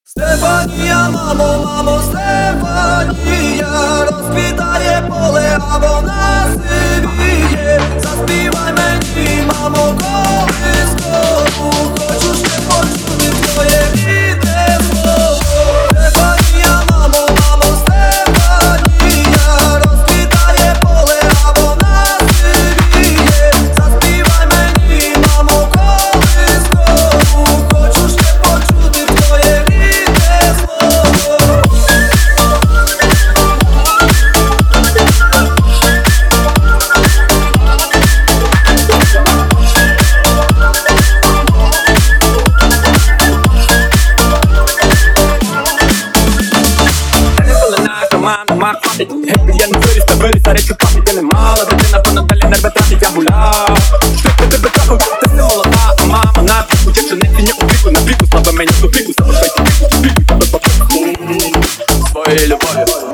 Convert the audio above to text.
Стефанія, мамо, мамо, Стефанія, розквітає поле, а вона сивіє. Заспівай мені, мамо, колискову, хочу ще почути твоє рідне слово. Стефанія, мамо, мамо, Стефанія, розквітає поле, а вона сивіє. Заспівай мені, мамо, колискову, хочу ще почути твоє рідне слово. Команда хватить, гей, я не виріс, та виріс, а речі пам'ять. Я не мала дитина, бо надалі нерви тратить, я гуляв. Що ти тебе трахав, ти не молода, а мама на піку. Якщо не фіня у віку, на віку, слава мені у віку. Саме фейку, віку, тебе покину своєю любов'ю.